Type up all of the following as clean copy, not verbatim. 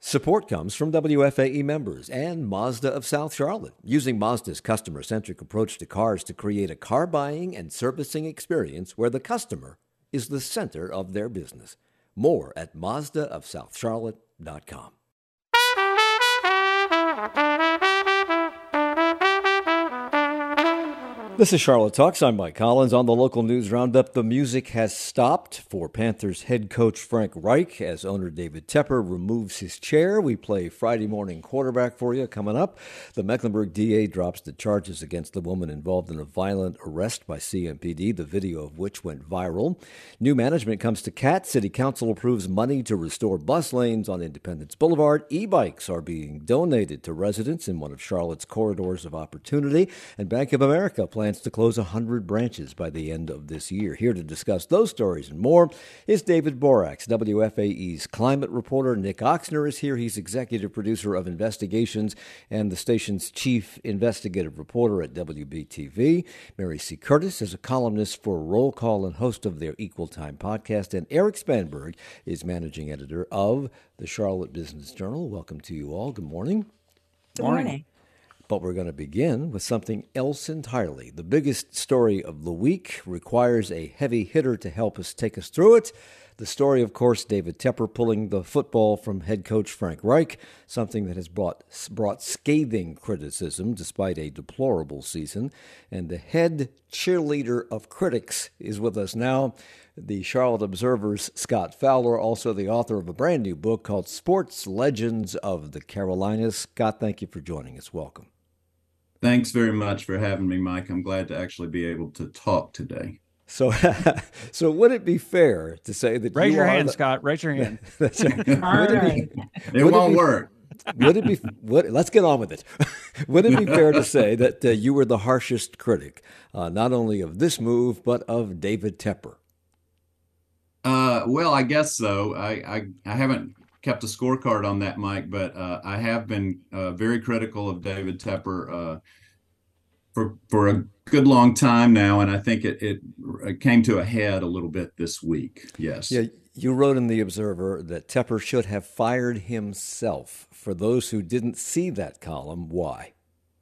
Support comes from WFAE members and Mazda of South Charlotte, using Mazda's customer-centric approach to cars to create a car buying and servicing experience where the customer is the center of their business. More at MazdaofSouthCharlotte.com. This is Charlotte Talks. I'm Mike Collins. On the local news roundup, the music has stopped for Panthers head coach Frank Reich as owner David Tepper removes his chair. We play Friday morning quarterback for you coming up. The Mecklenburg DA drops the charges against the woman involved in a violent arrest by CMPD, the video of which went viral. New management comes to Cat. City Council approves money to restore bus lanes on Independence Boulevard. E-bikes are being donated to residents in one of Charlotte's corridors of opportunity. And Bank of America plans to close 100 branches by the end of this year. Here to discuss those stories and more is David Borax, WFAE's climate reporter. Nick Oxner is here. He's executive producer of Investigations and the station's chief investigative reporter at WBTV. Mary C. Curtis is a columnist for Roll Call and host of their Equal Time podcast. And Eric Spanberg is managing editor of the Charlotte Business Journal. Welcome to you all. Good morning. Good morning. But we're going to begin with something else entirely. The biggest story of the week requires a heavy hitter to help us take us through it. The story, of course, David Tepper pulling the football from head coach Frank Reich, something that has brought scathing criticism despite a deplorable season. And the head cheerleader of critics is with us now, the Charlotte Observer's Scott Fowler, also the author of a brand new book called Sports Legends of the Carolinas. Scott, thank you for joining us. Welcome. Thanks very much for having me, Mike. I'm glad to actually be able to talk today. So would it be fair to say that raise your hand, Scott? Raise your hand. That's right. It won't work. Let's get on with it. Would it be fair to say that you were the harshest critic, not only of this move, but of David Tepper? Well, I guess so. I haven't kept a scorecard on that, Mike, but I have been very critical of David Tepper for a good long time now, and I think it came to a head a little bit this week. Yes. Yeah, you wrote in the Observer that Tepper should have fired himself. For those who didn't see that column, why?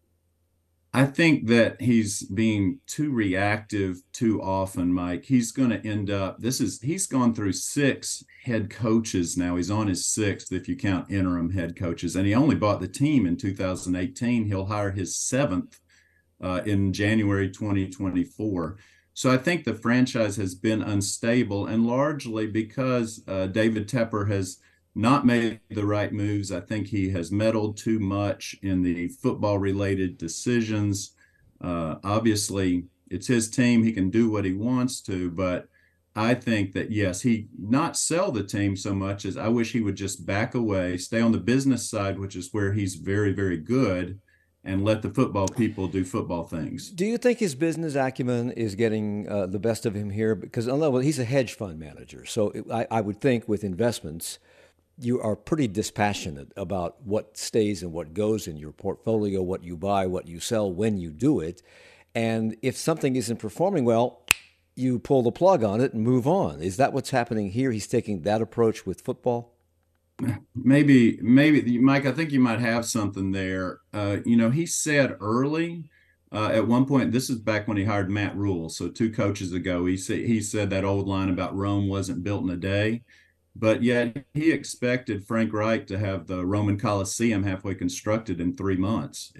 I think that he's being too reactive too often, Mike. He's going to end up, he's gone through 6 head coaches now. He's on his 6th if you count interim head coaches, and he only bought the team in 2018. He'll hire his 7th in January 2024. So I think the franchise has been unstable, and largely because David Tepper has not made the right moves. I think he has meddled too much in the football-related decisions. Obviously, it's his team. He can do what he wants to, but I think that, yes, he not sell the team so much as I wish he would just back away, stay on the business side, which is where he's very, very good, and let the football people do football things. Do you think his business acumen is getting the best of him here? Because he's a hedge fund manager, so I would think with investments, you are pretty dispassionate about what stays and what goes in your portfolio, what you buy, what you sell, when you do it. And if something isn't performing well, you pull the plug on it and move on. Is that what's happening here? He's taking that approach with football? Maybe, Mike, I think you might have something there. He said early at one point, this is back when he hired Matt Rule, so 2 coaches ago, he said that old line about Rome wasn't built in a day. But yet he expected Frank Reich to have the Roman Colosseum halfway constructed in 3 months.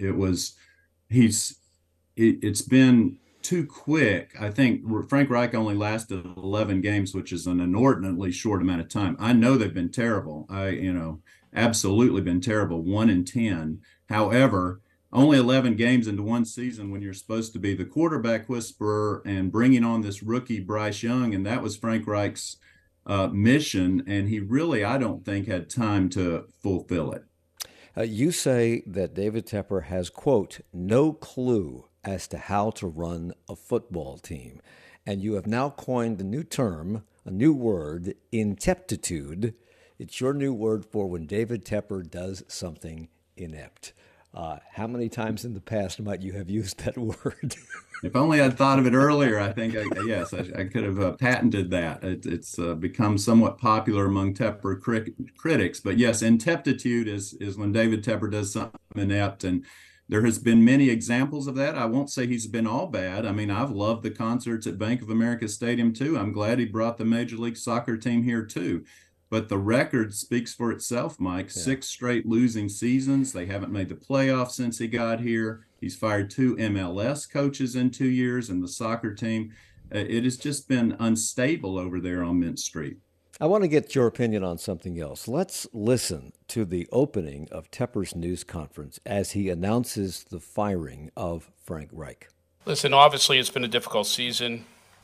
It's been too quick. I think Frank Reich only lasted 11 games, which is an inordinately short amount of time. I know they've been terrible. Absolutely been terrible, 1-10. However, only 11 games into one season when you're supposed to be the quarterback whisperer and bringing on this rookie Bryce Young, and that was Frank Reich's mission, and he really, I don't think, had time to fulfill it. You say that David Tepper has, quote, no clue as to how to run a football team. And you have now coined a new term, a new word, ineptitude. It's your new word for when David Tepper does something inept. How many times in the past might you have used that word? If only I'd thought of it earlier, I think, yes, I could have patented that. It's become somewhat popular among Tepper critics. But yes, inteptitude is when David Tepper does something inept. And there has been many examples of that. I won't say he's been all bad. I mean, I've loved the concerts at Bank of America Stadium, too. I'm glad he brought the Major League Soccer team here, too. But the record speaks for itself, Mike. Yeah. 6 straight losing seasons. They haven't made the playoffs since he got here. He's fired 2 MLS coaches in 2 years and the soccer team. It has just been unstable over there on Mint Street. I want to get your opinion on something else. Let's listen to the opening of Tepper's news conference as he announces the firing of Frank Reich. Listen, obviously it's been a difficult season.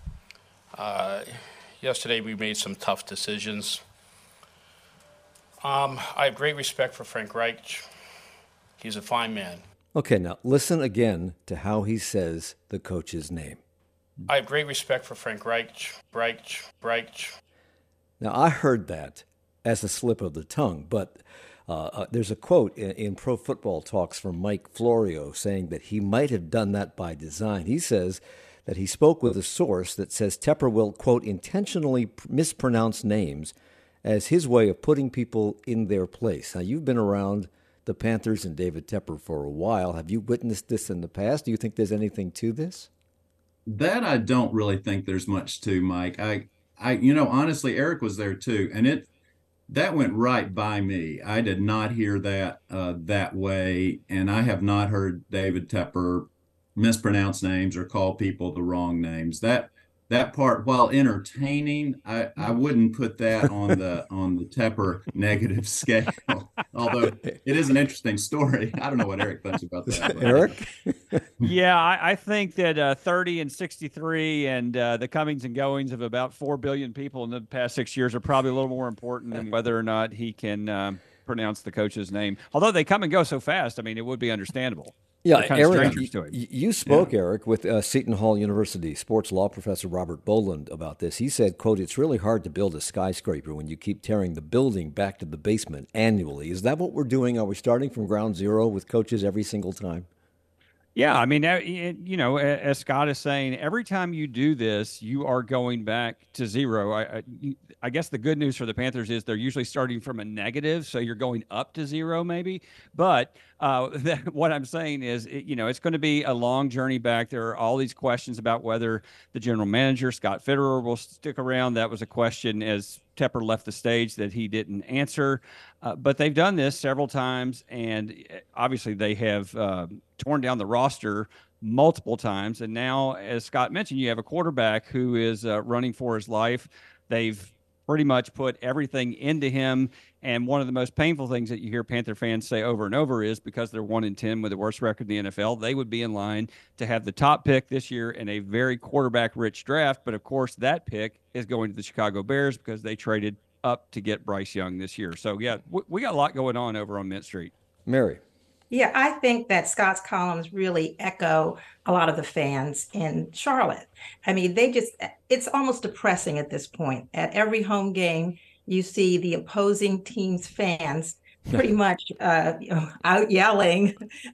Yesterday we made some tough decisions. I have great respect for Frank Reich. He's a fine man. Okay, now listen again to how he says the coach's name. I have great respect for Frank Reich. Now, I heard that as a slip of the tongue, but there's a quote in Pro Football Talks from Mike Florio saying that he might have done that by design. He says that he spoke with a source that says Tepper will, quote, intentionally mispronounce names as his way of putting people in their place. Now, you've been around the Panthers and David Tepper for a while. Have you witnessed this in the past? Do you think there's anything to this? That I don't really think there's much to, Mike. I honestly, Eric was there too, and that went right by me. I did not hear that that way, and I have not heard David Tepper mispronounce names or call people the wrong names. That part, while entertaining, I wouldn't put that on the Tepper negative scale. Although it is an interesting story. I don't know what Eric thinks about that. Eric? Yeah, I think that 30 and 63 and the comings and goings of about 4 billion people in the past 6 years are probably a little more important than whether or not he can pronounce the coach's name. Although they come and go so fast, I mean, it would be understandable. Yeah, Eric, you spoke, yeah. Eric, with Seton Hall University sports law professor Robert Boland about this. He said, quote, "It's really hard to build a skyscraper when you keep tearing the building back to the basement annually." Is that what we're doing? Are we starting from ground zero with coaches every single time? Yeah, I mean, as Scott is saying, every time you do this, you are going back to zero. I guess the good news for the Panthers is they're usually starting from a negative, so you're going up to zero maybe. But what I'm saying is, it's going to be a long journey back. There are all these questions about whether the general manager, Scott Fitterer, will stick around. That was a question as Tepper left the stage that he didn't answer. But they've done this several times, and obviously they have torn down the roster multiple times. And now, as Scott mentioned, you have a quarterback who is running for his life. They've pretty much put everything into him. And one of the most painful things that you hear Panther fans say over and over is because they're 1-10 with the worst record in the NFL, they would be in line to have the top pick this year in a very quarterback-rich draft. But, of course, that pick is going to the Chicago Bears because they traded up to get Bryce Young this year. So, yeah, we got a lot going on over on Mint Street. Mary. Yeah, I think that Scott's columns really echo a lot of the fans in Charlotte. I mean, it's almost depressing at this point. At every home game, you see the opposing team's fans pretty much out yelling,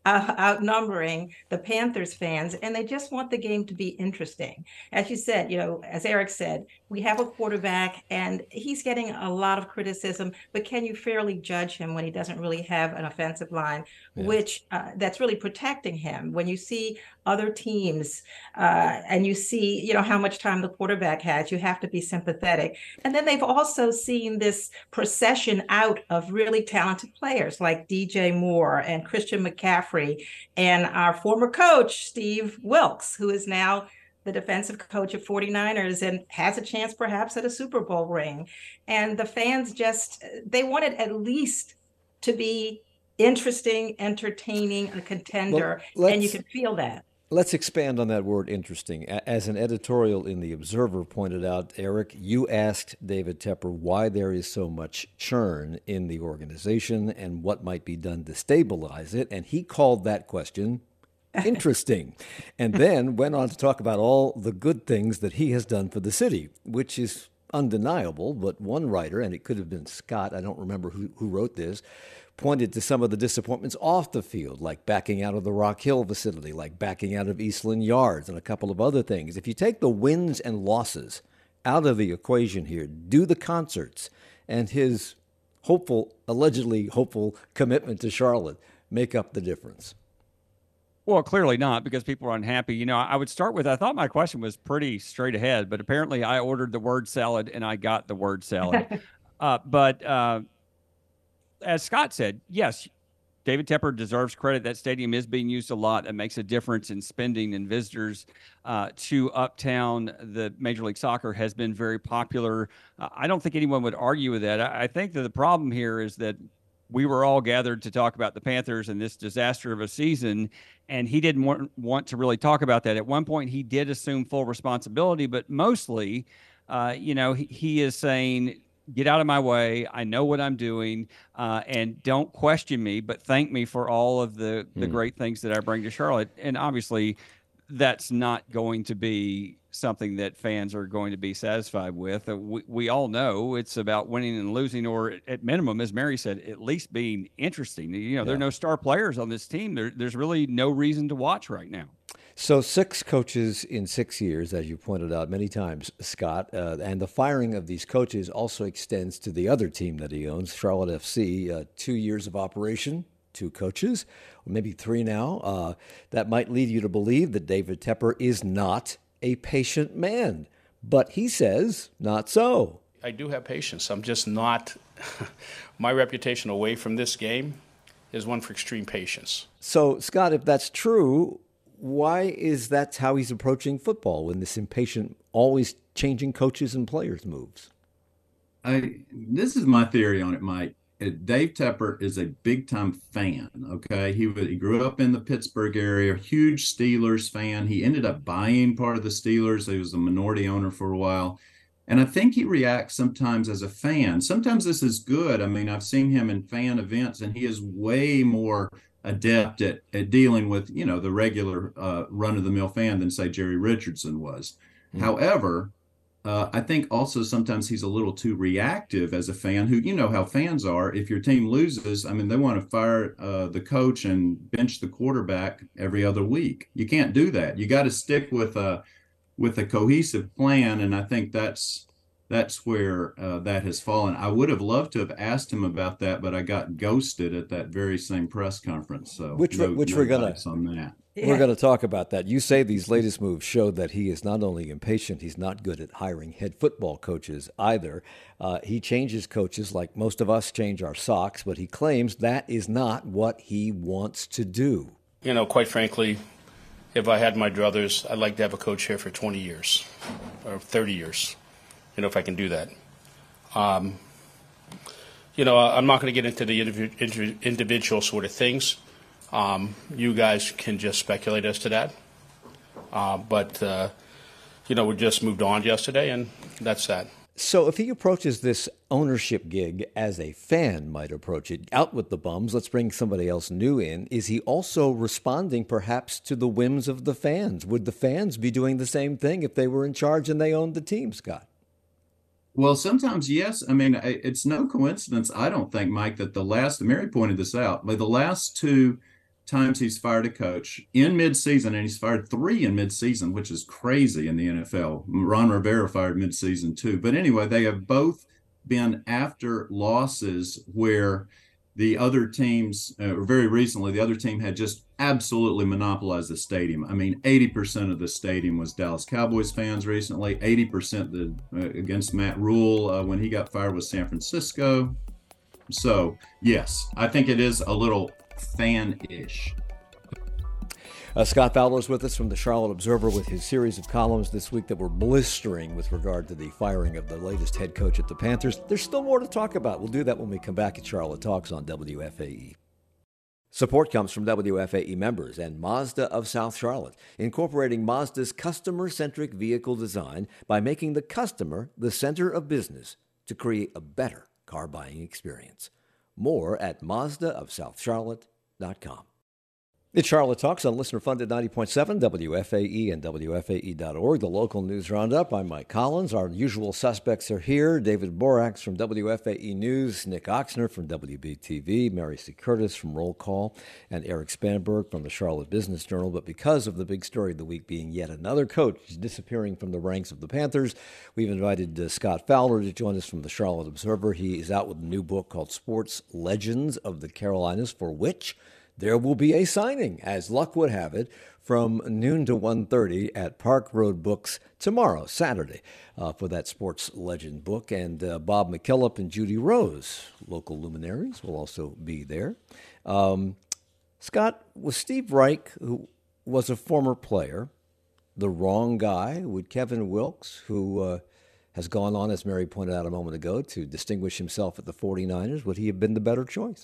outnumbering the Panthers fans, and they just want the game to be interesting. As you said, as Eric said, we have a quarterback and he's getting a lot of criticism, but can you fairly judge him when he doesn't really have an offensive line, which that's really protecting him? When you see other teams and you see, how much time the quarterback has, you have to be sympathetic. And then they've also seen this procession out of really talented players like DJ Moore and Christian McCaffrey and our former coach, Steve Wilks, who is now the defensive coach of 49ers and has a chance perhaps at a Super Bowl ring. And the fans they wanted at least to be interesting, entertaining, a contender, and you can feel that. Let's expand on that word interesting. As an editorial in The Observer pointed out, Eric, you asked David Tepper why there is so much churn in the organization and what might be done to stabilize it, and he called that question interesting, and then went on to talk about all the good things that he has done for the city, which is undeniable. But one writer, and it could have been Scott, I don't remember who wrote this, pointed to some of the disappointments off the field, like backing out of the Rock Hill facility, like backing out of Eastland Yards, and a couple of other things. If you take the wins and losses out of the equation here, do the concerts and his allegedly hopeful commitment to Charlotte make up the difference? Well, clearly not, because people are unhappy. You know, I would start with, I thought my question was pretty straight ahead, but apparently I ordered the word salad and I got the word salad. But as Scott said, yes, David Tepper deserves credit. That stadium is being used a lot. It makes a difference in spending, and visitors to Uptown. The Major League Soccer has been very popular. I don't think anyone would argue with that. I think that the problem here is that we were all gathered to talk about the Panthers and this disaster of a season, and he didn't want to really talk about that. At one point, he did assume full responsibility, but mostly, he is saying, get out of my way. I know what I'm doing, and don't question me, but thank me for all of the great things that I bring to Charlotte. And obviously, that's not going to be something that fans are going to be satisfied with. We all know it's about winning and losing, or at minimum, as Mary said, at least being interesting. There are no star players on this team. There's really no reason to watch right now. So 6 coaches in 6 years, as you pointed out many times, Scott, and the firing of these coaches also extends to the other team that he owns, Charlotte FC, 2 years of operation, 2 coaches, or maybe 3 now. That might lead you to believe that David Tepper is not a patient man, but he says not so. I do have patience. I'm just not. My reputation away from this game is one for extreme patience. So, Scott, if that's true, why is that how he's approaching football when this impatient, always changing coaches and players moves? This is my theory on it, Mike. Dave Tepper is a big-time fan, okay? He grew up in the Pittsburgh area, huge Steelers fan. He ended up buying part of the Steelers. He was a minority owner for a while. And I think he reacts sometimes as a fan. Sometimes this is good. I mean, I've seen him in fan events, and he is way more adept at dealing with, the regular run-of-the-mill fan than, say, Jerry Richardson was. However, I think also sometimes he's a little too reactive as a fan who, how fans are. If your team loses, I mean, they want to fire the coach and bench the quarterback every other week. You can't do that. You got to stick with a cohesive plan. And I think that's where that has fallen. I would have loved to have asked him about that, but I got ghosted at that very same press conference. So which we're going to on that. We're going to talk about that. You say these latest moves show that he is not only impatient, he's not good at hiring head football coaches either. He changes coaches like most of us change our socks, but he claims that is not what he wants to do. Quite frankly, if I had my druthers, I'd like to have a coach here for 20 years or 30 years, if I can do that. I'm not going to get into the individual sort of things. You guys can just speculate as to that. But we just moved on yesterday, and that's that. So if he approaches this ownership gig as a fan might approach it, out with the bums, let's bring somebody else new in, is he also responding perhaps to the whims of the fans? Would the fans be doing the same thing if they were in charge and they owned the team, Scott? Well, sometimes, yes. I mean, it's no coincidence, I don't think, Mike, that Mary pointed this out, but the last 2 times he's fired a coach in midseason, and he's fired 3 in midseason, which is crazy in the NFL. Ron Rivera fired midseason too. But anyway, they have both been after losses where the other teams, very recently, the other team had just absolutely monopolized the stadium. I mean, 80% of the stadium was Dallas Cowboys fans recently. 80% against Matt Rule when he got fired was San Francisco. So, yes, I think it is a little fan-ish. Scott Fowler is with us from the Charlotte Observer with his series of columns this week that were blistering with regard to the firing of the latest head coach at the Panthers. There's still more to talk about. We'll do that when we come back at Charlotte Talks on WFAE. Support comes from WFAE members and Mazda of South Charlotte, incorporating Mazda's customer-centric vehicle design by making the customer the center of business to create a better car buying experience. More at mazdaofsouthcharlotte.com. It's Charlotte Talks on listener-funded 90.7 WFAE and WFAE.org, the local news roundup. I'm Mike Collins. Our usual suspects are here. David Borax from WFAE News, Nick Oxner from WBTV, Mary C. Curtis from Roll Call, and Eric Spanberg from the Charlotte Business Journal. But because of the big story of the week being yet another coach disappearing from the ranks of the Panthers, we've invited Scott Fowler to join us from the Charlotte Observer. He is out with a new book called Sports Legends of the Carolinas, for which there will be a signing, as luck would have it, from noon to 1:30 at Park Road Books tomorrow, Saturday, for that Sports Legend book. And Bob McKillop and Judy Rose, local luminaries, will also be there. Scott, was Steve Reich, who was a former player, the wrong guy? Would Kevin Wilkes, who has gone on, as Mary pointed out a moment ago, to distinguish himself at the 49ers, would he have been the better choice?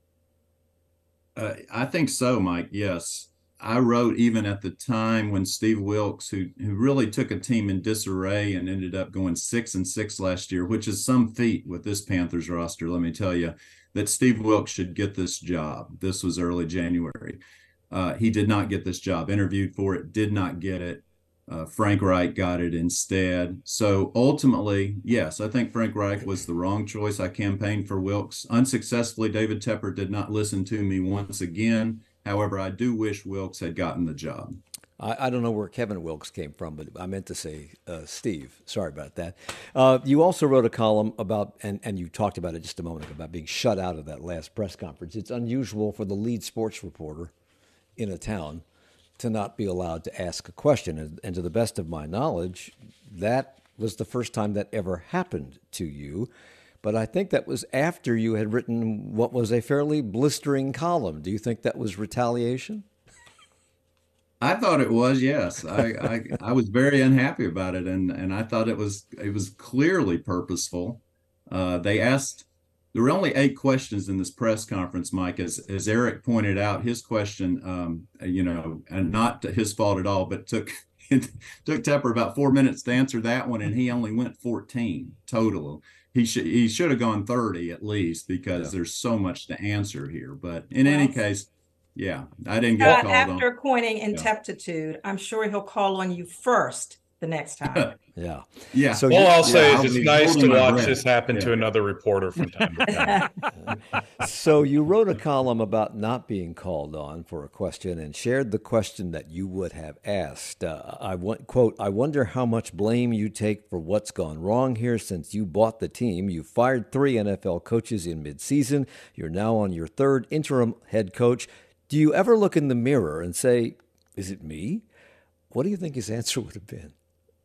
I think so, Mike. Yes. I wrote even at the time when Steve Wilkes, who really took a team in disarray and ended up going 6-6 last year, which is some feat with this Panthers roster, let me tell you, that Steve Wilkes should get this job. This was early January. He did not get this job, interviewed for it, did not get it. Frank Reich got it instead. So ultimately, yes, I think Frank Reich was the wrong choice. I campaigned for Wilkes unsuccessfully. David Tepper did not listen to me once again. However, I do wish Wilkes had gotten the job. I don't know where Kevin Wilkes came from, but I meant to say Steve. Sorry about that. You also wrote a column about, and you talked about it just a moment ago, about being shut out of that last press conference. It's unusual for the lead sports reporter in a town to not be allowed to ask a question. And to the best of my knowledge, that was the first time that ever happened to you. But I think that was after you had written what was a fairly blistering column. Do you think that was retaliation? I thought it was, yes. I was very unhappy about it, and I thought it was clearly purposeful. There were only 8 questions in this press conference, Mike. As Eric pointed out, his question, and not his fault at all, but took Tepper about 4 minutes to answer that one, and he only went 14 total. He should have gone 30 at least, because there's so much to answer here. But in any case, yeah, I didn't get called on. After pointing ineptitude, I'm sure he'll call on you first the next time. Yeah. So all I'll say is it's nice to watch this happen to another reporter from time to time. So you wrote a column about not being called on for a question and shared the question that you would have asked. Quote, I wonder how much blame you take for what's gone wrong here since you bought the team. You fired 3 NFL coaches in midseason. You're now on your 3rd interim head coach. Do you ever look in the mirror and say, is it me? What do you think his answer would have been?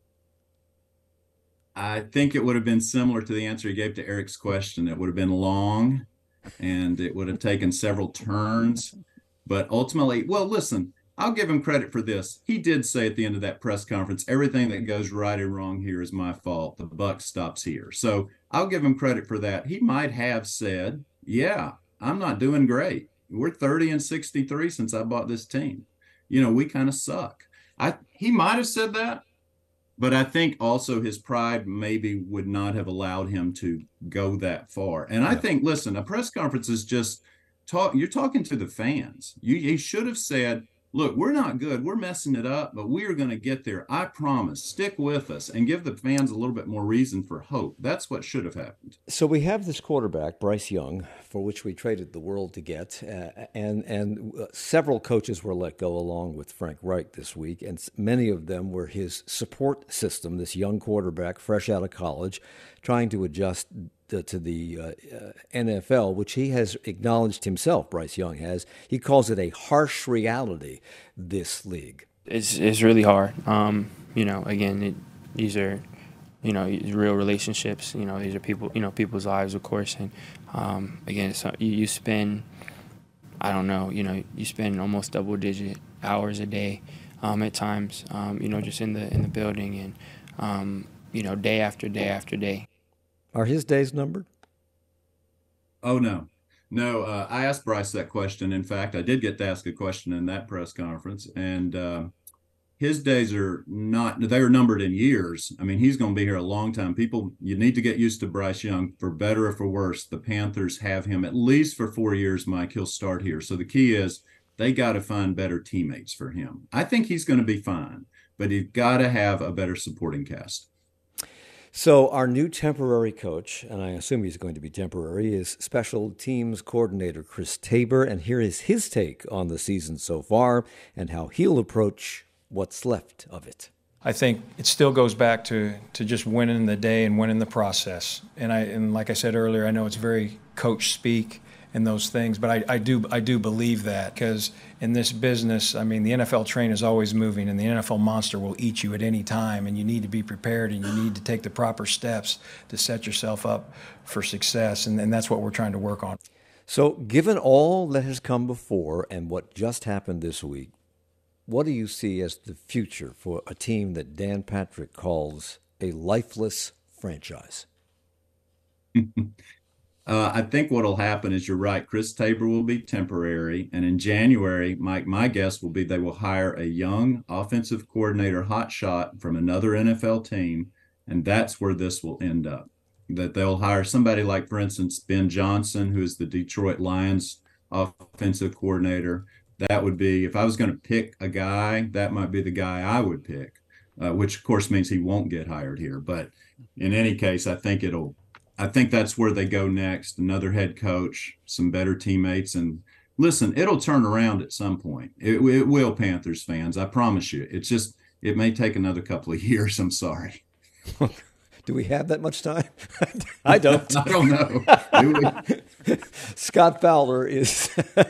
I think it would have been similar to the answer he gave to Eric's question. It would have been long, and it would have taken several turns. But ultimately, well, listen, I'll give him credit for this. He did say at the end of that press conference, everything that goes right and wrong here is my fault. The buck stops here. So I'll give him credit for that. He might have said, yeah, I'm not doing great. We're 30-63 since I bought this team. We kind of suck. He might have said that. But I think also his pride maybe would not have allowed him to go that far. And I think, listen, a press conference is just you're talking to the fans. You should have said, look, we're not good. We're messing it up, but we are going to get there. I promise. Stick with us and give the fans a little bit more reason for hope. That's what should have happened. So we have this quarterback, Bryce Young, for which we traded the world to get, and several coaches were let go along with Frank Reich this week, and many of them were his support system, this young quarterback fresh out of college, trying to adjust to the NFL, which he has acknowledged himself, Bryce Young has. He calls it a harsh reality, this league. It's really hard. Again, these are, real relationships. These are people, people's lives, of course. And again, so you spend, you spend almost double-digit hours a day at times, just in the building and, day after day after day. Are his days numbered? Oh, no. No, I asked Bryce that question. In fact, I did get to ask a question in that press conference, and his days are not, they are numbered in years. I mean, he's going to be here a long time. People, you need to get used to Bryce Young, for better or for worse. The Panthers have him at least for 4 years, Mike. He'll start here. So the key is They got to find better teammates for him. I think he's going to be fine, but he's got to have a better supporting cast. So our new temporary coach, and I assume he's going to be temporary, is special teams coordinator Chris Tabor. And here is his take on the season so far and how he'll approach what's left of it. I think it still goes back to just winning the day and winning the process. And like I said earlier, I know it's very coach speak and those things, but I do believe that, because in this business, I mean, the NFL train is always moving, and the NFL monster will eat you at any time, and you need to be prepared, and you need to take the proper steps to set yourself up for success, and that's what we're trying to work on. So given all that has come before and what just happened this week, what do you see as the future for a team that Dan Patrick calls a lifeless franchise? I think what will happen is, you're right, Chris Tabor will be temporary. And in January, Mike, my guess will be they will hire a young offensive coordinator hotshot from another NFL team. And that's where this will end up. That they'll hire somebody like, for instance, Ben Johnson, who is the Detroit Lions offensive coordinator. That would be, if I was going to pick a guy, that might be the guy I would pick, which of course means he won't get hired here. But in any case, I think that's where they go next. Another head coach, some better teammates, and listen, it'll turn around at some point. It will, Panthers fans. I promise you. It's just, it may take another couple of years. I'm sorry. Do we have that much time? I don't. I don't know. Scott Fowler is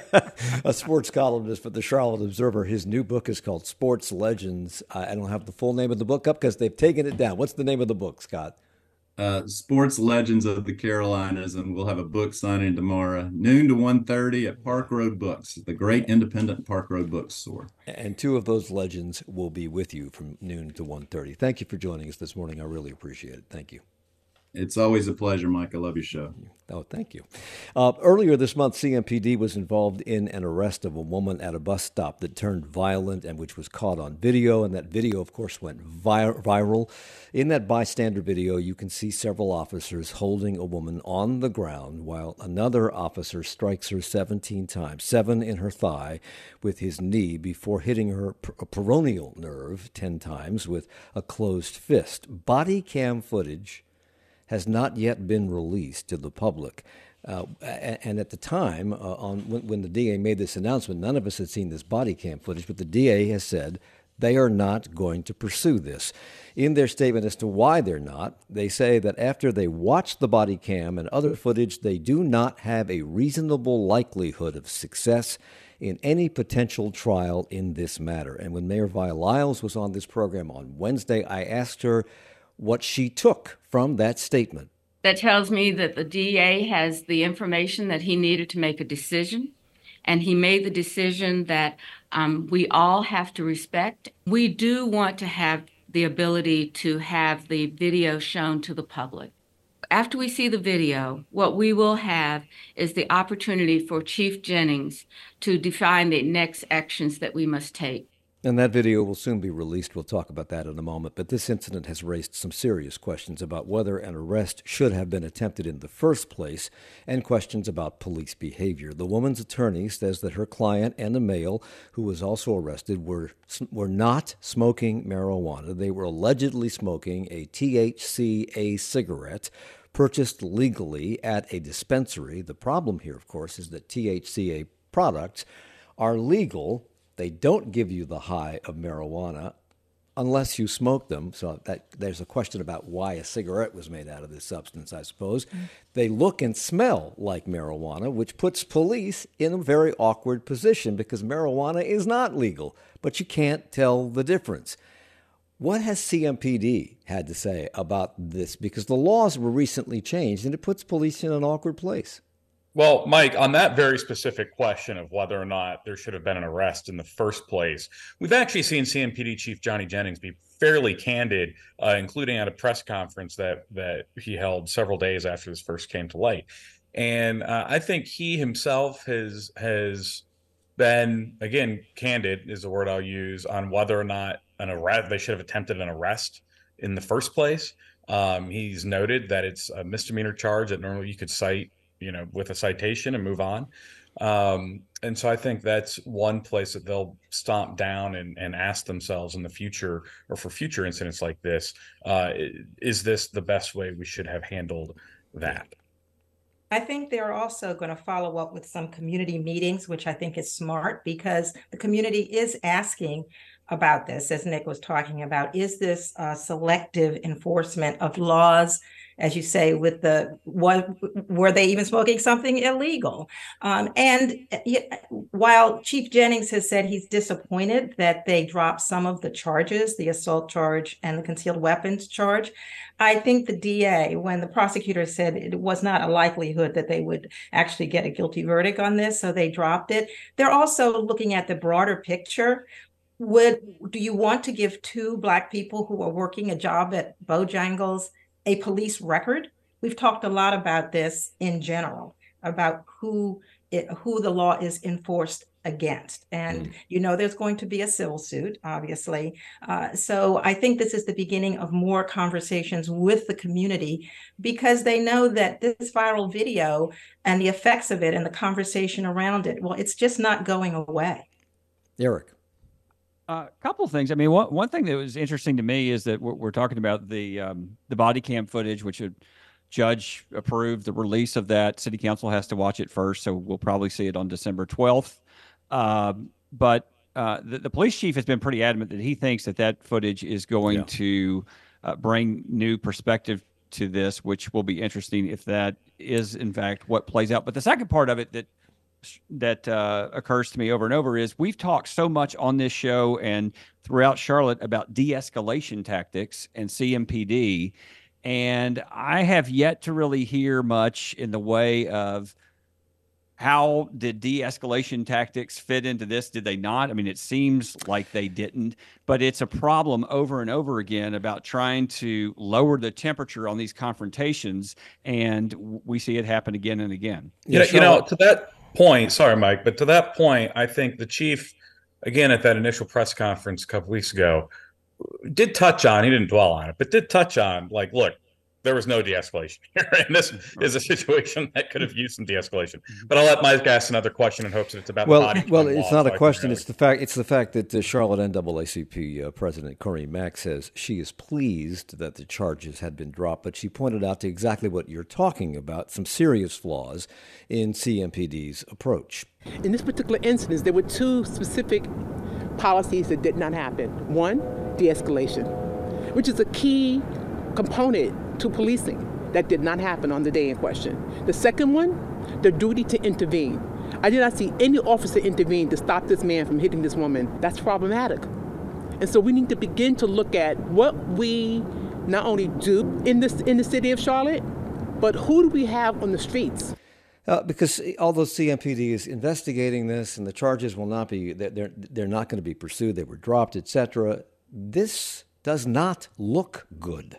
a sports columnist for the Charlotte Observer. His new book is called Sports Legends. I don't have the full name of the book up because they've taken it down. What's the name of the book, Scott? Sports Legends of the Carolinas, and we'll have a book signing tomorrow, noon to 1:30 at Park Road Books, the great independent Park Road bookstore. And two of those legends will be with you from noon to 1:30. Thank you for joining us this morning. I really appreciate it. Thank you. It's always a pleasure, Mike. I love your show. Oh, thank you. Earlier this month, CMPD was involved in an arrest of a woman at a bus stop that turned violent and which was caught on video. And that video, of course, went viral. In that bystander video, you can see several officers holding a woman on the ground while another officer strikes her 17 times, 7 in her thigh, with his knee before hitting her peroneal nerve 10 times with a closed fist. Body cam footage has not yet been released to the public. And at the time, when the DA made this announcement, none of us had seen this body cam footage, but the DA has said they are not going to pursue this. In their statement as to why they're not, they say that after they watched the body cam and other footage, they do not have a reasonable likelihood of success in any potential trial in this matter. And when Mayor Vi Lyles was on this program on Wednesday, I asked her what she took from that statement. That tells me that the DA has the information that he needed to make a decision, and he made the decision that we all have to respect. We do want to have the ability to have the video shown to the public. After we see the video, what we will have is the opportunity for Chief Jennings to define the next actions that we must take. And that video will soon be released. We'll talk about that in a moment. But this incident has raised some serious questions about whether an arrest should have been attempted in the first place and questions about police behavior. The woman's attorney says that her client and a male who was also arrested were not smoking marijuana. They were allegedly smoking a THCA cigarette purchased legally at a dispensary. The problem here, of course, is that THCA products are legal. They don't give you the high of marijuana unless you smoke them. So that there's a question about why a cigarette was made out of this substance, I suppose. They look and smell like marijuana, which puts police in a very awkward position because marijuana is not legal, but you can't tell the difference. What has CMPD had to say about this? Because the laws were recently changed and it puts police in an awkward place. Well, Mike, on that very specific question of whether or not there should have been an arrest in the first place, we've actually seen CMPD Chief Johnny Jennings be fairly candid, including at a press conference that he held several days after this first came to light. And I think he himself has been, again, candid is the word I'll use, on whether or not they should have attempted an arrest in the first place. He's noted that it's a misdemeanor charge that normally you could cite with a citation and move on. And so I think that's one place that they'll stomp down and ask themselves in the future, or for future incidents like this, is this the best way we should have handled that? I think they're also going to follow up with some community meetings, which I think is smart because the community is asking about this, as Nick was talking about. Is this selective enforcement of laws? As you say, with were they even smoking something illegal? And while Chief Jennings has said he's disappointed that they dropped some of the charges, the assault charge and the concealed weapons charge, I think the DA, when the prosecutor said it was not a likelihood that they would actually get a guilty verdict on this, so they dropped it. They're also looking at the broader picture. Do you want to give two Black people who are working a job at Bojangles a police record? We've talked a lot about this in general, about who the law is enforced against. And, there's going to be a civil suit, obviously. So I think this is the beginning of more conversations with the community, because they know that this viral video and the effects of it and the conversation around it, well, it's just not going away. Eric. A couple of things. I mean, one thing that was interesting to me is that we're talking about the body cam footage, which a judge approved the release of that. City Council has to watch it first, so we'll probably see it on December 12th. But the police chief has been pretty adamant that he thinks that footage is going to bring new perspective to this, which will be interesting if that is, in fact, what plays out. But the second part of it that occurs to me over and over is we've talked so much on this show and throughout Charlotte about de-escalation tactics and CMPD, and I have yet to really hear much in the way of how did de-escalation tactics fit into this? Did they not? I mean, it seems like they didn't, but it's a problem over and over again about trying to lower the temperature on these confrontations, and we see it happen again and again. To that point, sorry, Mike, but to that point, I think the chief, again, at that initial press conference a couple weeks ago, did touch on, he didn't dwell on it, but did touch on, like, look, there was no de-escalation here, and this is a situation that could have used some de-escalation. But I'll let Mike ask another question in hopes that it's about the body. Well, it's not a question. It's the fact that the Charlotte NAACP President Corey Mack says she is pleased that the charges had been dropped, but she pointed out to exactly what you're talking about, some serious flaws in CMPD's approach. In this particular instance, there were two specific policies that did not happen. One, de-escalation, which is a key component to policing. That did not happen on the day in question. The second one, the duty to intervene. I did not see any officer intervene to stop this man from hitting this woman. That's problematic. And so we need to begin to look at what we not only do in the city of Charlotte, but who do we have on the streets? Because although CMPD is investigating this and the charges will not be, they're not going to be pursued, they were dropped, etc., this does not look good.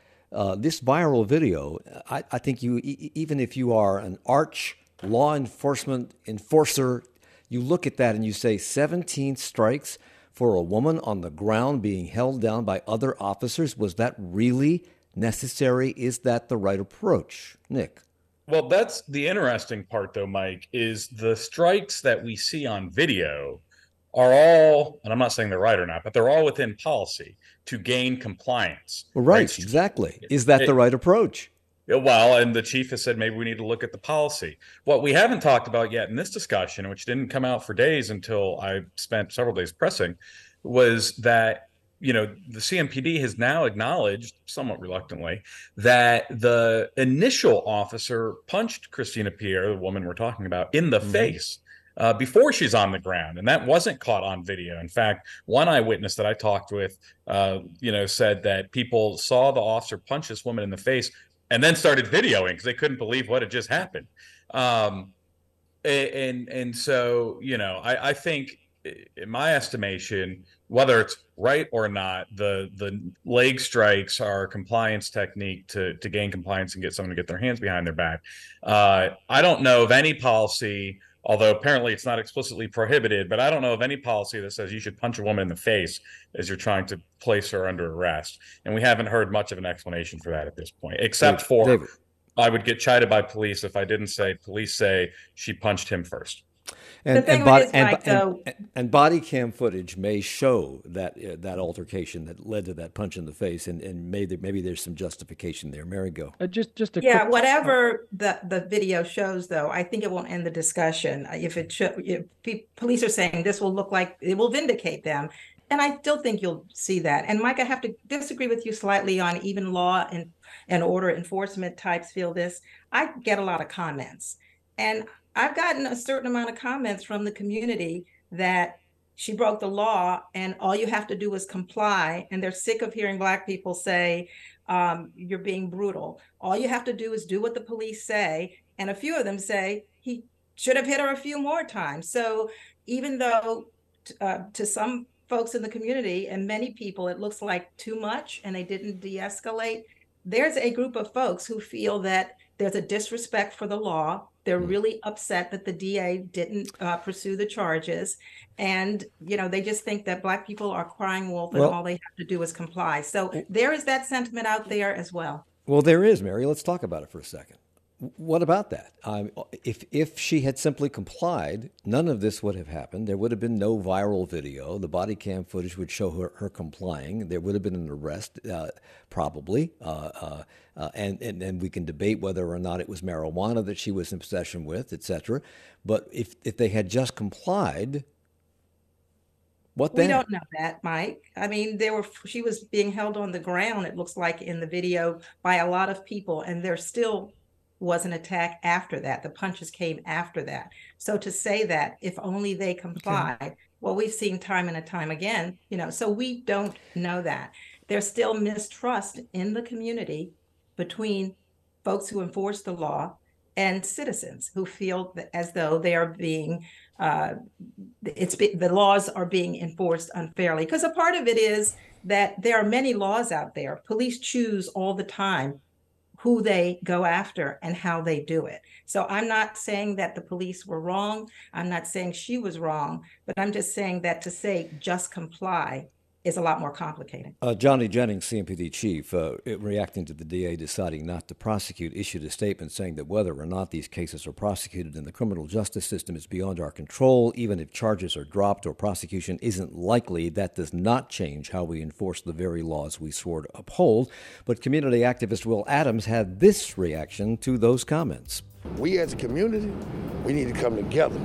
This viral video, I think even if you are an arch law enforcement enforcer, you look at that and you say 17 strikes for a woman on the ground being held down by other officers. Was that really necessary? Is that the right approach? Nick? Well, that's the interesting part, though, Mike, is the strikes that we see on video are all, and I'm not saying they're right or not, but they're all within policy to gain compliance. Well, right, exactly. Is that the right approach? Well, and the chief has said maybe we need to look at the policy. What we haven't talked about yet in this discussion, which didn't come out for days until I spent several days pressing, was that, the CMPD has now acknowledged, somewhat reluctantly, that the initial officer punched Christina Pierre, the woman we're talking about, in the face before she's on the ground. And that wasn't caught on video. In fact, one eyewitness that I talked with, said that people saw the officer punch this woman in the face and then started videoing because they couldn't believe what had just happened. And so, I think, in my estimation, whether it's right or not, the leg strikes are a compliance technique to gain compliance and get someone to get their hands behind their back. I don't know of any policy, although apparently it's not explicitly prohibited, but I don't know of any policy that says you should punch a woman in the face as you're trying to place her under arrest. And we haven't heard much of an explanation for that at this point, except for I would get chided by police if I didn't say, police say she punched him first. And body cam footage may show that that altercation that led to that punch in the face, and maybe there's some justification there. Mary, go. Just a quick, whatever the video shows, though, I think it won't end the discussion. If police are saying this will look like it will vindicate them, and I still think you'll see that. And Mike, I have to disagree with you slightly on even law and order enforcement types feel this. I get a lot of comments, and I've gotten a certain amount of comments from the community that she broke the law and all you have to do is comply. And they're sick of hearing Black people say, you're being brutal. All you have to do is do what the police say. And a few of them say he should have hit her a few more times. So even though to some folks in the community and many people, it looks like too much and they didn't de-escalate, there's a group of folks who feel that there's a disrespect for the law. They're really upset that the DA didn't pursue the charges. And, they just think that Black people are crying wolf and all they have to do is comply. So there is that sentiment out there as well. Well, there is, Mary. Let's talk about it for a second. What about that? If she had simply complied, none of this would have happened. There would have been no viral video. The body cam footage would show her complying. There would have been an arrest, probably. And we can debate whether or not it was marijuana that she was in possession with, et cetera. But if they had just complied, what then? We don't know that, Mike. I mean, she was being held on the ground, it looks like in the video, by a lot of people, and there still was an attack after that. The punches came after that. So to say that if only they complied, well, we've seen time and time again, so we don't know that. There's still mistrust in the community between folks who enforce the law and citizens who feel that as though they are being, the laws are being enforced unfairly. Because a part of it is that there are many laws out there. Police choose all the time who they go after and how they do it. So I'm not saying that the police were wrong. I'm not saying she was wrong, but I'm just saying that to say just comply is a lot more complicated. Johnny Jennings, CMPD chief, reacting to the DA deciding not to prosecute, issued a statement saying that whether or not these cases are prosecuted in the criminal justice system is beyond our control. Even if charges are dropped or prosecution isn't likely, that does not change how we enforce the very laws we swore to uphold. But community activist Will Adams had this reaction to those comments. We as a community, we need to come together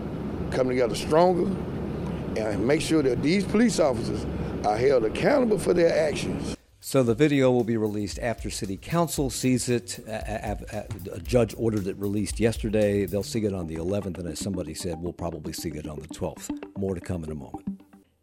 stronger, and make sure that these police officers are held accountable for their actions. So the video will be released after City Council sees it. A judge ordered it released yesterday. They'll see it on the 11th, and as somebody said, we'll probably see it on the 12th. More to come in a moment.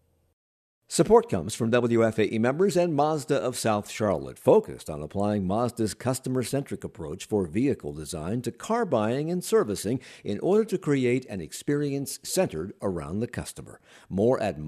Support comes from WFAE members and Mazda of South Charlotte, focused on applying Mazda's customer-centric approach for vehicle design to car buying and servicing in order to create an experience centered around the customer. More at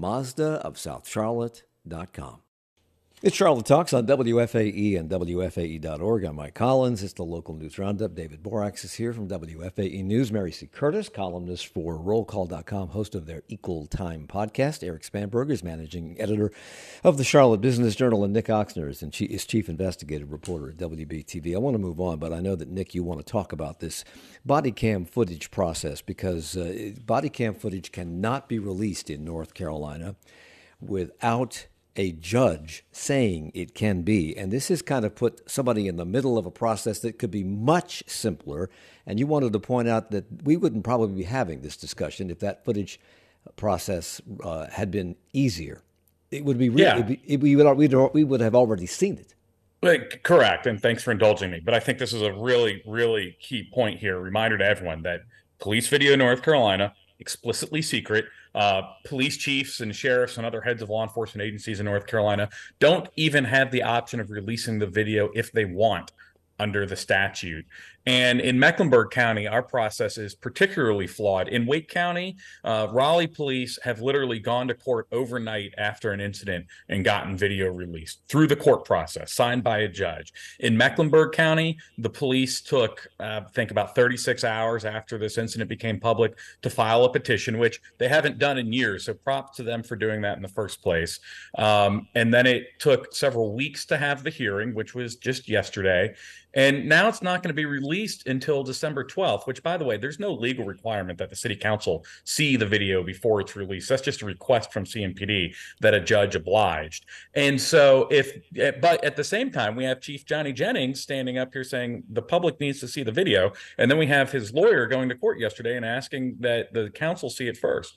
MazdaofSouthCharlotte.com. It's Charlotte Talks on WFAE and WFAE.org. I'm Mike Collins. It's the local news roundup. David Borax is here from WFAE News. Mary C. Curtis, columnist for RollCall.com, host of their Equal Time podcast. Eric Spanberger is managing editor of the Charlotte Business Journal, and Nick Oxner is chief investigative reporter at WBTV. I want to move on, but I know that, Nick, you want to talk about this body cam footage process because body cam footage cannot be released in North Carolina without a judge saying it can be. And this has kind of put somebody in the middle of a process that could be much simpler. And you wanted to point out that we wouldn't probably be having this discussion if that footage process had been easier. It would be really, we would have already seen it. Correct. And thanks for indulging me. But I think this is a really, really key point here. Reminder to everyone that police video in North Carolina, explicitly secret. Police chiefs and sheriffs and other heads of law enforcement agencies in North Carolina don't even have the option of releasing the video if they want under the statute. And in Mecklenburg County, our process is particularly flawed. In Wake County, Raleigh police have literally gone to court overnight after an incident and gotten video released through the court process, signed by a judge. In Mecklenburg County, the police took, I think, about 36 hours after this incident became public to file a petition, which they haven't done in years. So props to them for doing that in the first place. And then it took several weeks to have the hearing, which was just yesterday. And now it's not going to be released until December 12th, which, by the way, there's no legal requirement that the city council see the video before it's released. That's just a request from CMPD that a judge obliged. And so but at the same time, we have Chief Johnny Jennings standing up here saying the public needs to see the video. And then we have his lawyer going to court yesterday and asking that the council see it first.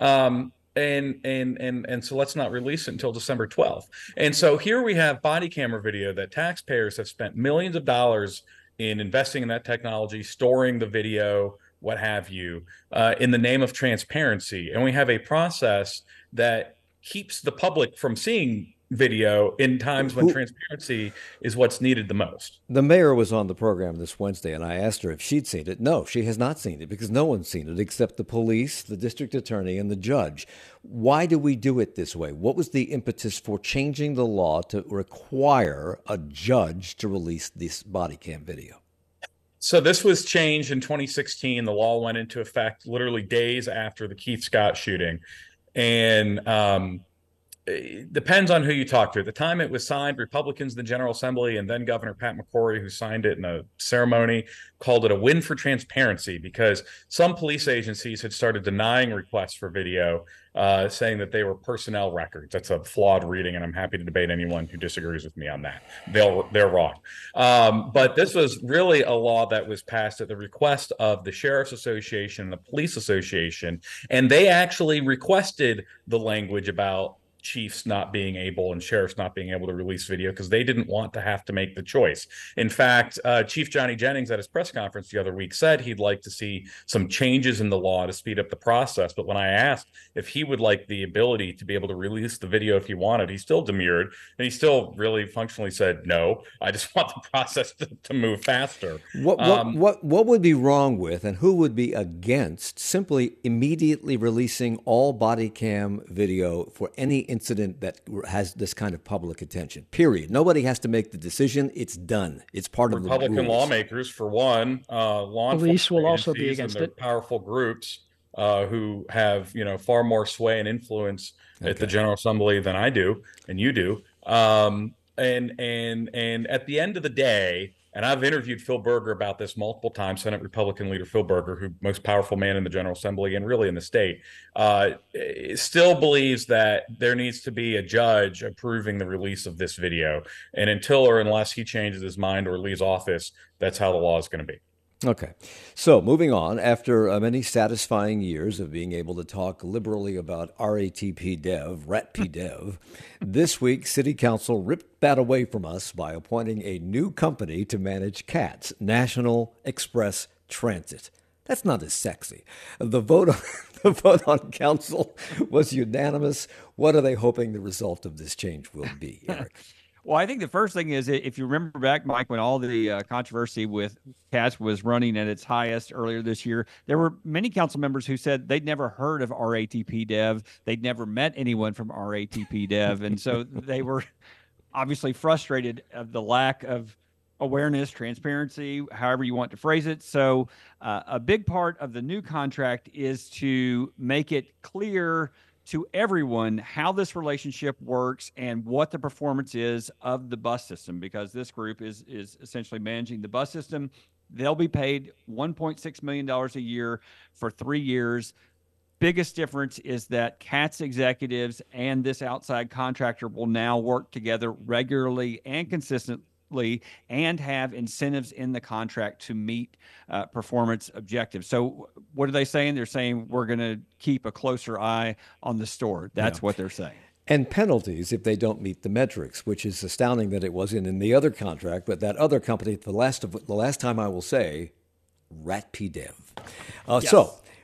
And so let's not release it until December 12th. And so here we have body camera video that taxpayers have spent millions of dollars in investing in that technology, storing the video, what have you, in the name of transparency. And we have a process that keeps the public from seeing video in times when transparency is what's needed the most. The mayor was on the program this Wednesday, and I asked her if she'd seen it. No, she has not seen it because no one's seen it except the police, the district attorney, and the judge. Why do we do it this way? What was the impetus for changing the law to require a judge to release this body cam video? So this was changed in 2016. The law went into effect literally days after the Keith Scott shooting. And it depends on who you talk to. At the time it was signed, Republicans in the General Assembly and then Governor Pat McCrory, who signed it in a ceremony, called it a win for transparency because some police agencies had started denying requests for video, saying that they were personnel records. That's a flawed reading, and I'm happy to debate anyone who disagrees with me on that. They're wrong. But this was really a law that was passed at the request of the Sheriff's Association and the Police Association, and they actually requested the language about chiefs not being able and sheriffs not being able to release video because they didn't want to have to make the choice. In fact, Chief Johnny Jennings at his press conference the other week said he'd like to see some changes in the law to speed up the process. But when I asked if he would like the ability to be able to release the video if he wanted, he still demurred, and he still really functionally said, no, I just want the process to move faster. What would be wrong with and who would be against simply immediately releasing all body cam video for any incident that has this kind of public attention, period? Nobody has to make the decision. It's done. It's part of the rules. Republican lawmakers, for one, police will also be against it. Powerful groups who have, far more sway and influence at the General Assembly than I do and you do. And at the end of the day, and I've interviewed Phil Berger about this multiple times, Senate Republican leader Phil Berger, who most powerful man in the General Assembly and really in the state, still believes that there needs to be a judge approving the release of this video. And until or unless he changes his mind or leaves office, that's how the law is going to be. Okay. So moving on, after many satisfying years of being able to talk liberally about RATPDev, this week City Council ripped that away from us by appointing a new company to manage CATS, National Express Transit. That's not as sexy. The vote on council was unanimous. What are they hoping the result of this change will be, Eric? Well, I think the first thing is, if you remember back, Mike, when all the controversy with CATS was running at its highest earlier this year, there were many council members who said they'd never heard of RATPDev. They'd never met anyone from RATPDev. And so they were obviously frustrated of the lack of awareness, transparency, however you want to phrase it. So a big part of the new contract is to make it clear to everyone how this relationship works and what the performance is of the bus system, because this group is essentially managing the bus system. They'll be paid $1.6 million a year for 3 years. Biggest difference is that CATS executives and this outside contractor will now work together regularly and consistently and have incentives in the contract to meet performance objectives. So what are they saying? They're saying we're going to keep a closer eye on the store. That's what they're saying. And penalties if they don't meet the metrics, which is astounding that it wasn't in the other contract. But that other company, the last time I will say, RATPDev. Yes. So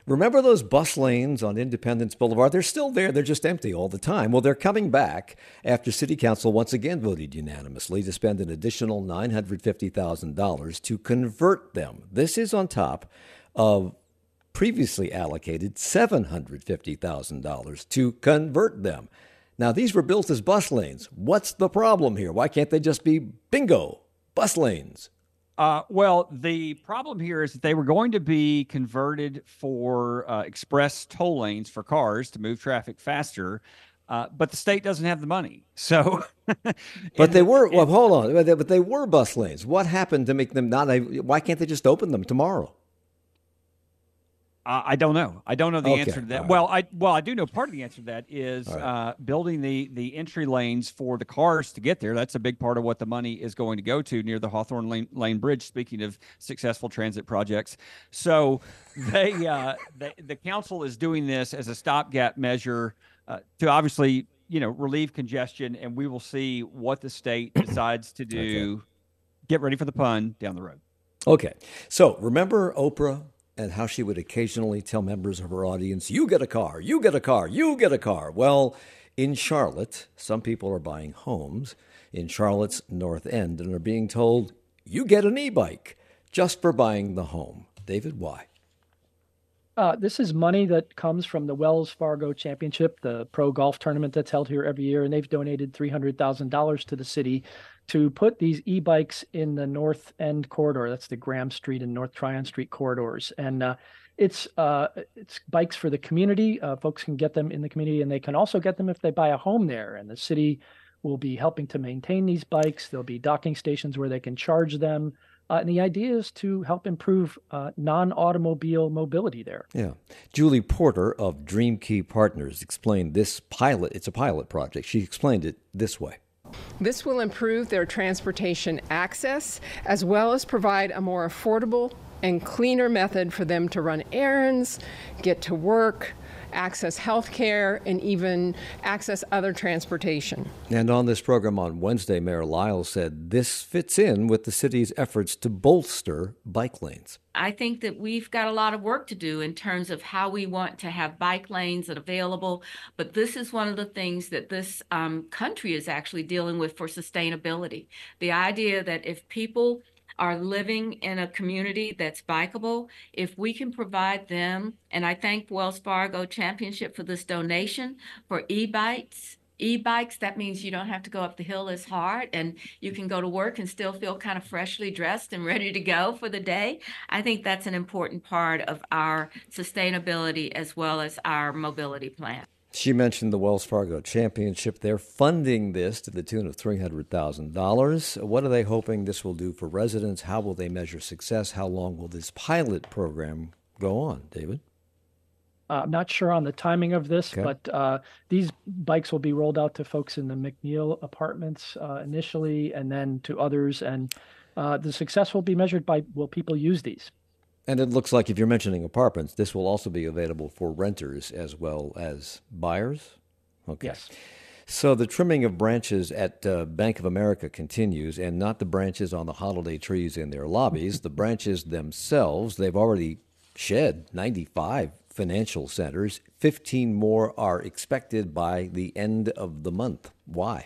Remember those bus lanes on Independence Boulevard? They're still there. They're just empty all the time. Well, they're coming back after City Council once again voted unanimously to spend an additional $950,000 to convert them. This is on top of previously allocated $750,000 to convert them. Now, these were built as bus lanes. What's the problem here? Why can't they just be bingo, bus lanes? Well, the problem here is that they were going to be converted for express toll lanes for cars to move traffic faster, but the state doesn't have the money. So, but they were. Well, hold on. But they were bus lanes. What happened to make them not? Why can't they just open them tomorrow? I don't know. I don't know the answer to that. Right. Well, I do know part of the answer to that is building the entry lanes for the cars to get there. That's a big part of what the money is going to go to near the Hawthorne Lane Bridge. Speaking of successful transit projects, so the council is doing this as a stopgap measure to obviously relieve congestion, and we will see what the state decides to do. Okay. Get ready for the pun down the road. Okay, so remember Oprah and how she would occasionally tell members of her audience, you get a car, you get a car, you get a car. Well, in Charlotte, some people are buying homes in Charlotte's North End and are being told, you get an e-bike just for buying the home. David, why? This is money that comes from the Wells Fargo Championship, the pro golf tournament that's held here every year, and they've donated $300,000 to the city to put these e-bikes in the North End corridor. That's the Graham Street and North Tryon Street corridors. And it's bikes for the community. Folks can get them in the community, and they can also get them if they buy a home there. And the city will be helping to maintain these bikes. There'll be docking stations where they can charge them. And the idea is to help improve non-automobile mobility there. Yeah. Julie Porter of Dream Key Partners explained this pilot. It's a pilot project. She explained it this way. This will improve their transportation access as well as provide a more affordable and cleaner method for them to run errands, get to work, access health care, and even access other transportation. And on this program on Wednesday, Mayor Lyles said this fits in with the city's efforts to bolster bike lanes. I think that we've got a lot of work to do in terms of how we want to have bike lanes available. But this is one of the things that this country is actually dealing with for sustainability. The idea that if people are living in a community that's bikeable, if we can provide them, and I thank Wells Fargo Championship for this donation for e-bikes, that means you don't have to go up the hill as hard and you can go to work and still feel kind of freshly dressed and ready to go for the day. I think that's an important part of our sustainability as well as our mobility plan. She mentioned the Wells Fargo Championship. They're funding this to the tune of $300,000. What are they hoping this will do for residents? How will they measure success? How long will this pilot program go on, David? I'm not sure on the timing of this, okay, but these bikes will be rolled out to folks in the McNeil apartments initially and then to others. And the success will be measured by, will people use these? And it looks like if you're mentioning apartments, this will also be available for renters as well as buyers? Okay. Yes. So the trimming of branches at Bank of America continues, and not the branches on the holiday trees in their lobbies, the branches themselves. They've already shed 95 financial centers. 15 more are expected by the end of the month. Why?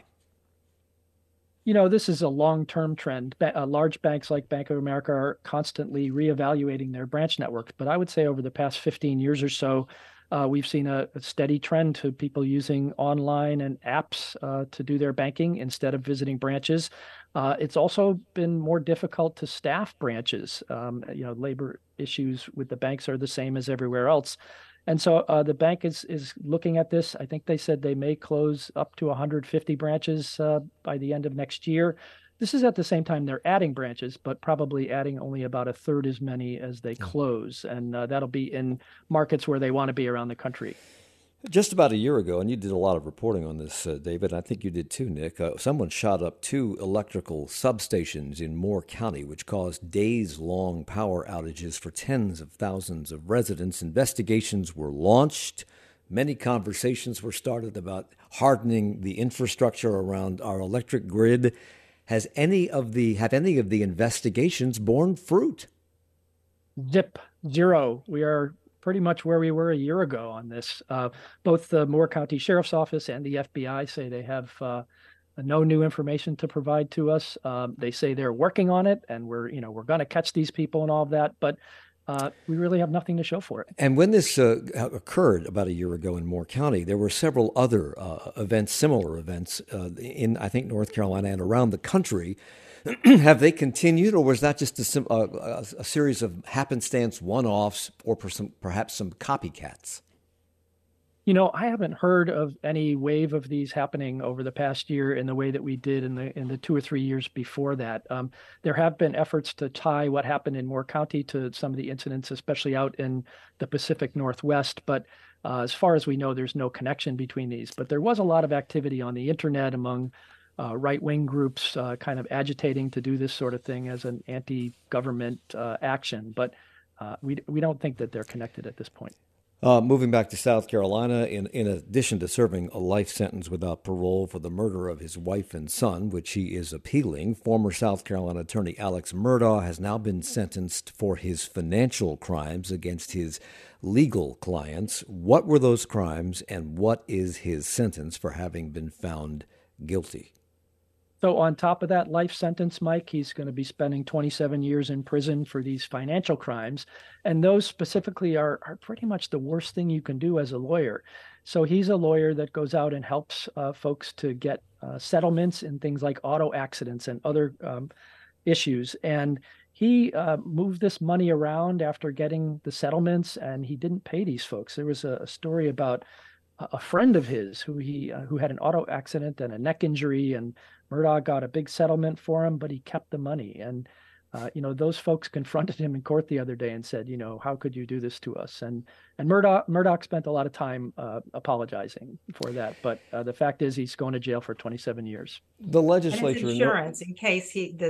You know, this is a long-term trend. Large banks like Bank of America are constantly reevaluating their branch networks. But I would say over the past 15 years or so, we've seen a steady trend to people using online and apps to do their banking instead of visiting branches. It's also been more difficult to staff branches. Labor issues with the banks are the same as everywhere else. And so the bank is looking at this. I think they said they may close up to 150 branches by the end of next year. This is at the same time they're adding branches, but probably adding only about a third as many as they close. And that'll be in markets where they want to be around the country. Just about a year ago, and you did a lot of reporting on this, David, I think you did too, Nick, someone shot up 2 electrical substations in Moore County, which caused days-long power outages for tens of thousands of residents. Investigations were launched. Many conversations were started about hardening the infrastructure around our electric grid. Have any of the investigations borne fruit? Zero. We are pretty much where we were a year ago on this. Both the Moore County Sheriff's Office and the FBI say they have no new information to provide to us. They say they're working on it, and we're going to catch these people and all of that, but we really have nothing to show for it. And when this occurred about a year ago in Moore County, there were several other events, similar events in, I think, North Carolina and around the country. Have they continued, or was that just a series of happenstance one-offs, or perhaps some copycats? I haven't heard of any wave of these happening over the past year in the way that we did in the 2 or 3 years before that. There have been efforts to tie what happened in Moore County to some of the incidents, especially out in the Pacific Northwest. But as far as we know, there's no connection between these. But there was a lot of activity on the internet among right-wing groups kind of agitating to do this sort of thing as an anti-government action. But we don't think that they're connected at this point. Moving back to South Carolina, in addition to serving a life sentence without parole for the murder of his wife and son, which he is appealing, former South Carolina attorney Alex Murdaugh has now been sentenced for his financial crimes against his legal clients. What were those crimes, and what is his sentence for having been found guilty? So on top of that life sentence, Mike, he's going to be spending 27 years in prison for these financial crimes. And those specifically are pretty much the worst thing you can do as a lawyer. So he's a lawyer that goes out and helps folks to get settlements in things like auto accidents and other issues. And he moved this money around after getting the settlements, and he didn't pay these folks. There was a story about a friend of his who had an auto accident and a neck injury, and Murdaugh got a big settlement for him, but he kept the money. And those folks confronted him in court the other day and said, how could you do this to us? And Murdaugh spent a lot of time apologizing for that. But the fact is, he's going to jail for 27 years. The legislature, and his insurance, in case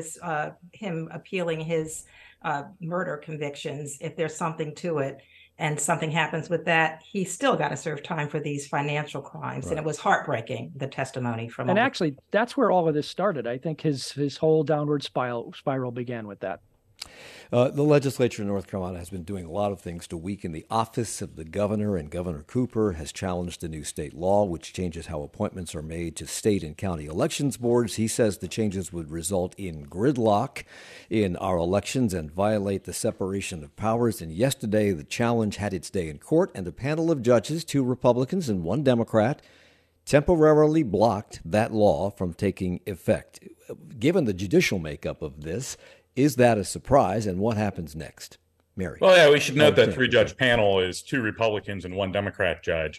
him appealing his murder convictions, if there's something to it and something happens with that, he's still got to serve time for these financial crimes. Right. And it was heartbreaking, the testimony from him. And actually, that's where all of this started. I think his whole downward spiral began with that. The legislature in North Carolina has been doing a lot of things to weaken the office of the governor, and Governor Cooper has challenged a new state law which changes how appointments are made to state and county elections boards. He says the changes would result in gridlock in our elections and violate the separation of powers. And yesterday, the challenge had its day in court, and a panel of judges, 2 Republicans and 1 Democrat, temporarily blocked that law from taking effect. Given the judicial makeup of this, is that a surprise, and what happens next? Mary? Well, yeah, we should note that 3-judge panel is 2 Republicans and 1 Democrat judge.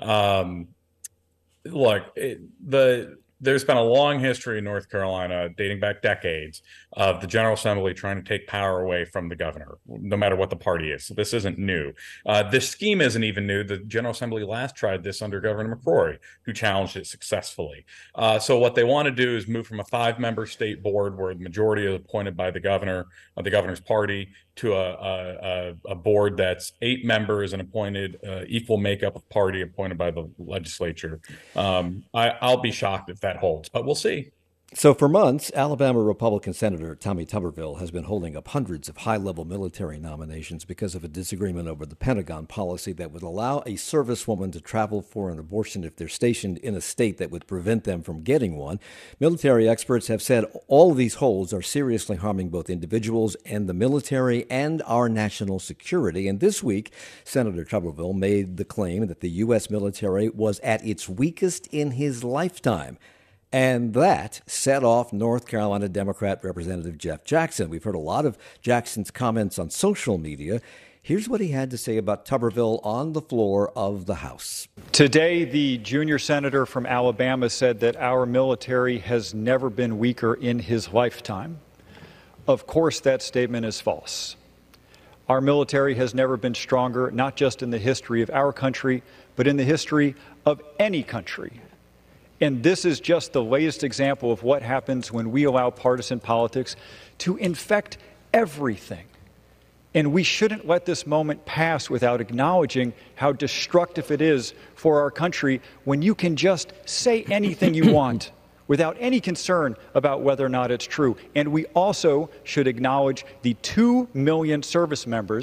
There's been a long history in North Carolina, dating back decades, of the General Assembly trying to take power away from the governor, no matter what the party is. So this isn't new. This scheme isn't even new. The General Assembly last tried this under Governor McCrory, who challenged it successfully. So what they want to do is move from a 5-member state board where the majority is appointed by the governor of the governor's party to a board that's 8 members and appointed equal makeup of party appointed by the legislature. I'll be shocked if that holds, but we'll see. So for months, Alabama Republican Senator Tommy Tuberville has been holding up hundreds of high-level military nominations because of a disagreement over the Pentagon policy that would allow a servicewoman to travel for an abortion if they're stationed in a state that would prevent them from getting one. Military experts have said all of these holds are seriously harming both individuals and the military and our national security. And this week, Senator Tuberville made the claim that the U.S. military was at its weakest in his lifetime. And that set off North Carolina Democrat Representative Jeff Jackson. We've heard a lot of Jackson's comments on social media. Here's what he had to say about Tuberville on the floor of the House. Today, the junior senator from Alabama said that our military has never been weaker in his lifetime. Of course, that statement is false. Our military has never been stronger, not just in the history of our country, but in the history of any country. And this is just the latest example of what happens when we allow partisan politics to infect everything. And we shouldn't let this moment pass without acknowledging how destructive it is for our country when you can just say anything you want without any concern about whether or not it's true. And we also should acknowledge the 2 million service members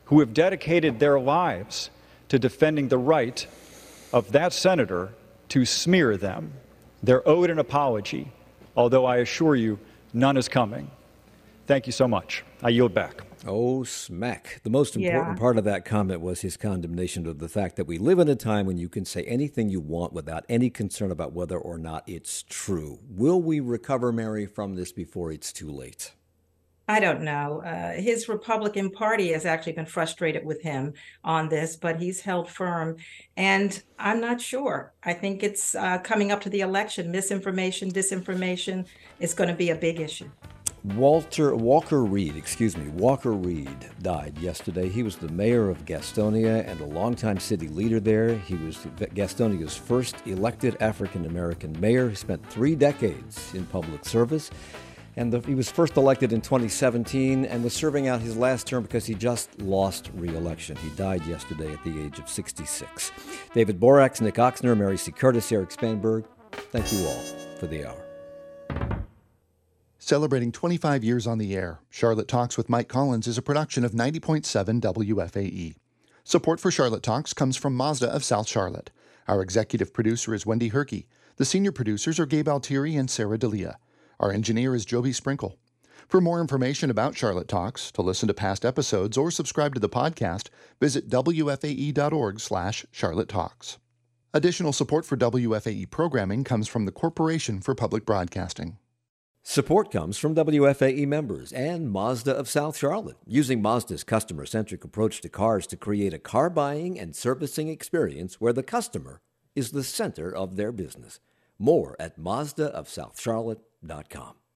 who have dedicated their lives to defending the right of that senator to smear them. They're owed an apology, although I assure you, none is coming. Thank you so much. I yield back. Oh, smack. The most important part of that comment was his condemnation of the fact that we live in a time when you can say anything you want without any concern about whether or not it's true. Will we recover, Mary, from this before it's too late? I don't know. His Republican Party has actually been frustrated with him on this, but he's held firm. And I'm not sure. I think it's coming up to the election. Misinformation, disinformation is going to be a big issue. Walker Reed died yesterday. He was the mayor of Gastonia and a longtime city leader there. He was Gastonia's first elected African-American mayor. He spent 3 decades in public service. And he was first elected in 2017 and was serving out his last term because he just lost re-election. He died yesterday at the age of 66. David Borax, Nick Oxner, Mary C. Curtis, Eric Spanberg, thank you all for the hour. Celebrating 25 years on the air, Charlotte Talks with Mike Collins is a production of 90.7 WFAE. Support for Charlotte Talks comes from Mazda of South Charlotte. Our executive producer is Wendy Herkey. The senior producers are Gabe Altieri and Sarah D'Elia. Our engineer is Joby Sprinkle. For more information about Charlotte Talks, to listen to past episodes, or subscribe to the podcast, visit wfae.org/Charlotte Talks. Additional support for WFAE programming comes from the Corporation for Public Broadcasting. Support comes from WFAE members and Mazda of South Charlotte, using Mazda's customer-centric approach to cars to create a car buying and servicing experience where the customer is the center of their business. More at mazdaofsouthcharlotte.com.